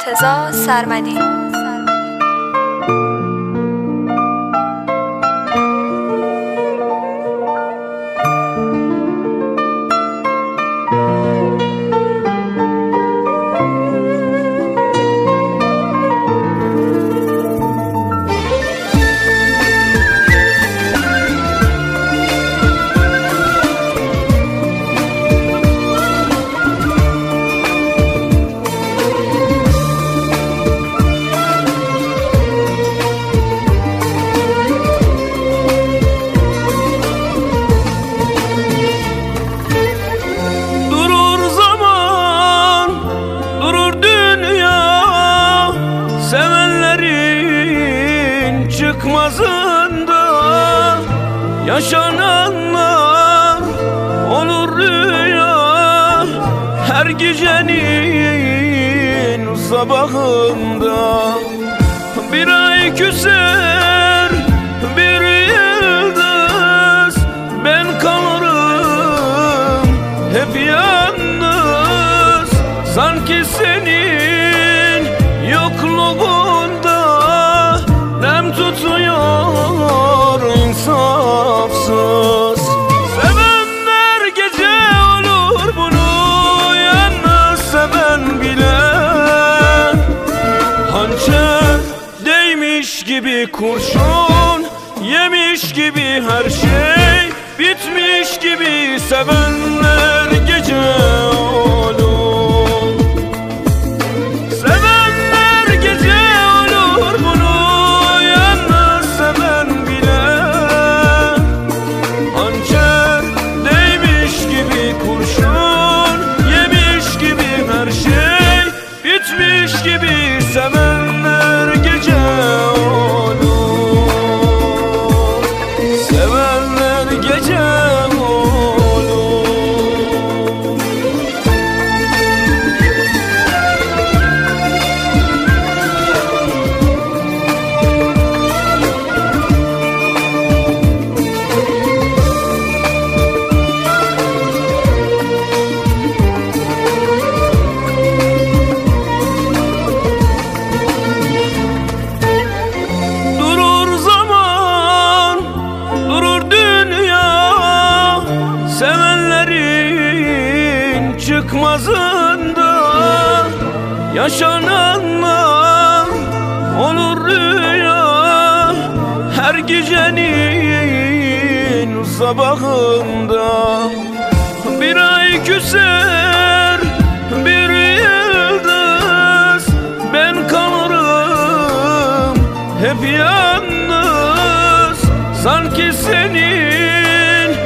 مرتضی سرمدی. Çıkmazında yaşananlar olur rüya, her gecenin sabahında. Bir ay küser bir yıldız, ben kalırım hep yalnız. Sanki senin yokluğunda nem tutuyor insafsız. Sevenler gece olur bunu, yalnız seven bile. Hançer değmiş gibi, kurşun yemiş gibi, her şey bitmiş gibi. Sevenler gece olur. Bitmiş gibi sevenler gece olur. Sevenler gece olur. Sevenlerin çıkmazında yaşananlar olur rüya, her gecenin sabahında. Bir ay küser bir yıldız, ben kalırım hep yalnız. Sanki senin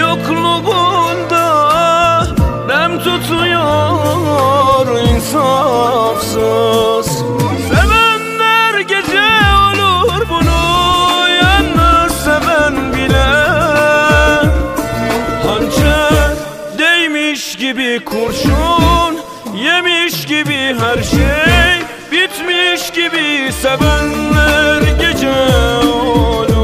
yokluğunda nem tutuyor insafsız. Sevenler gece olur bunu, yalnız seven bile. Hançer değmiş gibi, kurşun yemiş gibi, her şey bitmiş gibi. Sevenler gece olur.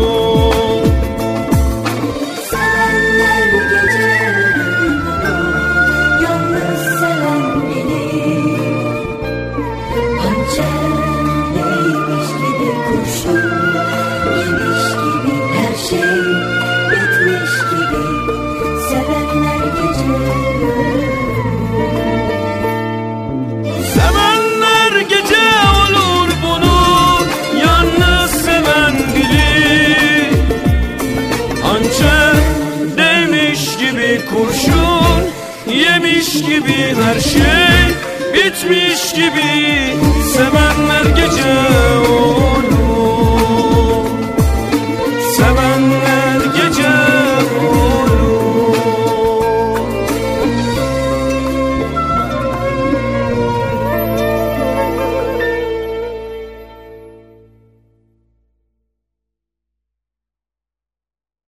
Sevenler gece olur bunu, yalnız seven bilir. Hançer değmiş gibi, kurşun yemiş gibi, her şey bitmiş gibi. Sevenler gece olur.